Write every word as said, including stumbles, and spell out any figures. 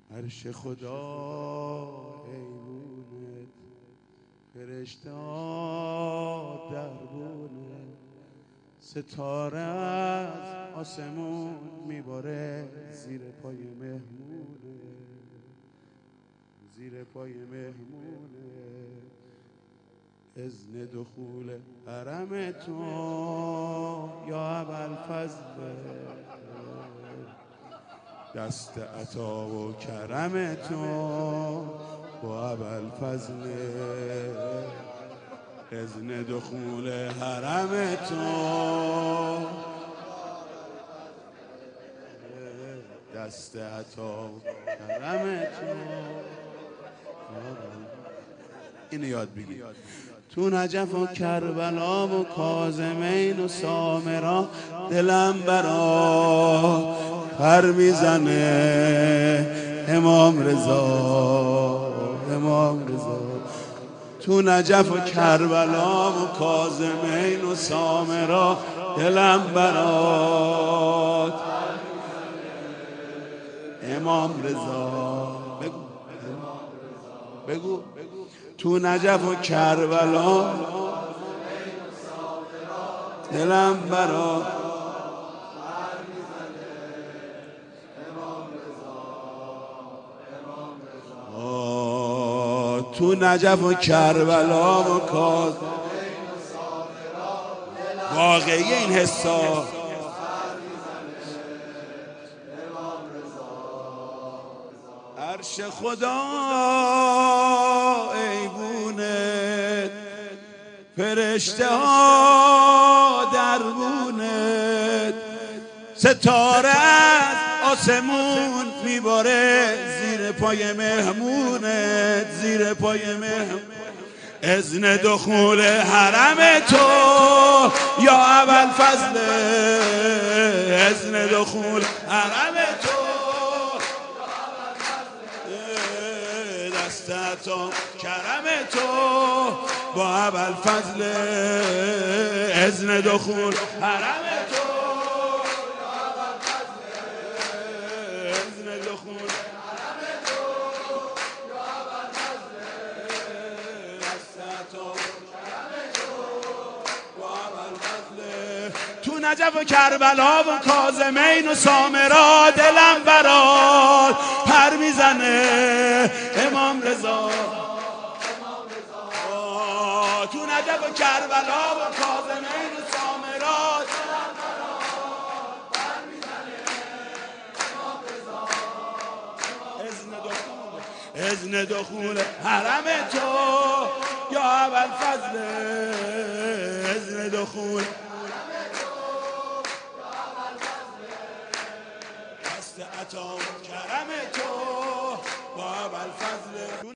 عرش خدا ایوونت، فرشته‌ها دربونت، ستاره از آسمون میباره زیر پای مهمونه، زیر پای مهمونه. اذن دخول حرم تو یا ابوالفضل، دست عطا و کرم تو با ابوالفضل. اذن دخول حرم تو، دست عطا و کرم تو. اینو یاد بگی. تو نجف و کربلا و کاظمین و سامرا دلم برا پر میزنه. امام رضا، امام رضا. تو نجف و کربلا و کاظمین و سامرا دلم برات. امام رضا بگو، بگو. تو نجف و کربلا دلم برات. تو نجف و کربلا و کاظمین و سامرا واقعی این حسا. عرش خدا ایوونت، فرشته ها دربونت، ستاره از آسمون میباره زیر پای مهمونت، زیر پای مهمون. اذن دخول حرم تو یا ابوالفضل، اذن دخول حرم تو، دست عطا کرم تو با ابوالفضل. اذن دخول حرم تو، اذن دخول حرم تو یا ابوالفضل. دست عطا کرم تو با ابوالفضل. تو نجف و کربلا و کاظمین و سامرا دلم برات پر میزنه. امام رضا، تو نجف و کربلا و کاظمین و سامرا دلم برات پر میزنه. امام رضا، اذن دخول، اذن دخول حرم تو یا ابوالفضل. اذن دخول دست عطا و کرم تو با ابوالفضل.